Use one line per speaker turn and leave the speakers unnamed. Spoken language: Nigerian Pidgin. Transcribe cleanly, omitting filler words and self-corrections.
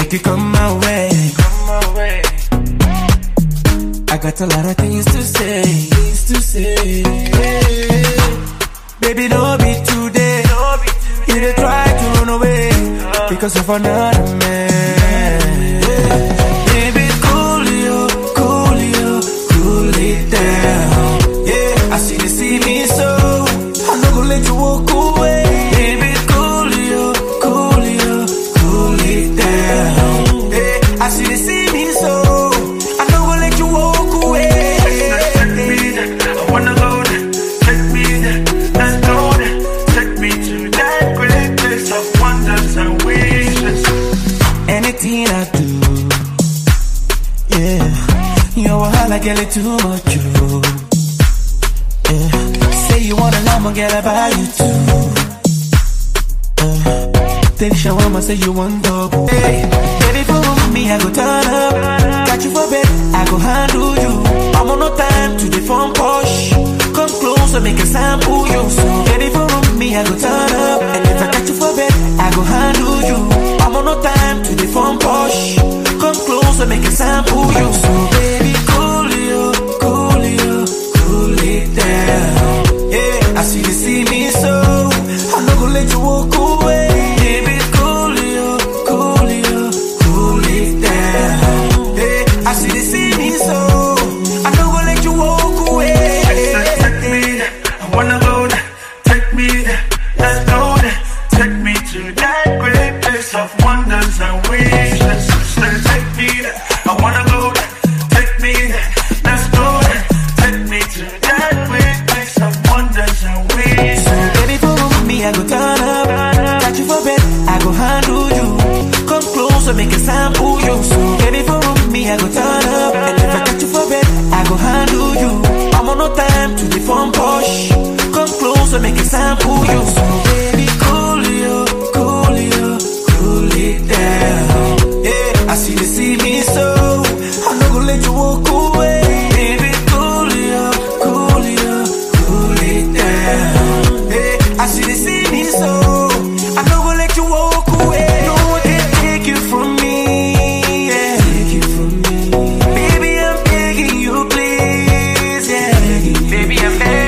make you come my way. I got a lot of things to say. Baby, don't be today. You dey try to run away because of another man. Baby, cool it down. Yeah, I see you see me so I'm not gonna let you walk away. Baby, cool it down. Yeah, I see you see me so I'm not gonna let you walk away.
Take me there, I wanna go there. Take me there, let's go there. Take me to that great place of wonders and wishes.
Anything I do, yeah, you wahala girl it too much, you. Yeah, say you want a llama, girl I buy you two. Take shawarma, say you want double. Hey, baby, for me I go turn up. Got you for bed, I go handle you. I'm on no time to the phone push. Come close and make a sample you. So baby, for me I go turn up. And if I got you for bed, I go handle you. I'm on no time to the phone push. Come close and make a sample you. So baby, cool it down. Yeah, I see you see me so I'm not gonna let you walk away. Baby, cool it down. Yeah, I see you see me so I'm not gonna let you walk away.
Take me there, I wanna go there. Take me there, let's go there. Take me to that great place of wonders and wishes. Take me there, I wanna go there. Take me there, let's go there. Take me to that great place of wonders and wishes.
So baby, for me I go turn up. Got you for bed, I go handle you. Come close and make a sample you. So baby, for me I go turn up. And if I got you for bed, I go handle you. I'm on no time to the phone push. Come close and make a sample you. So baby, cool it down. Yeah, I see you see me so I'm not gonna let you walk away. Baby, cool it down. Yeah, I see you see me so I'm not gonna let you walk away. No one can take you from me. Yeah, take you from me. Baby, I'm begging you, please. Yeah, baby, I'm begging.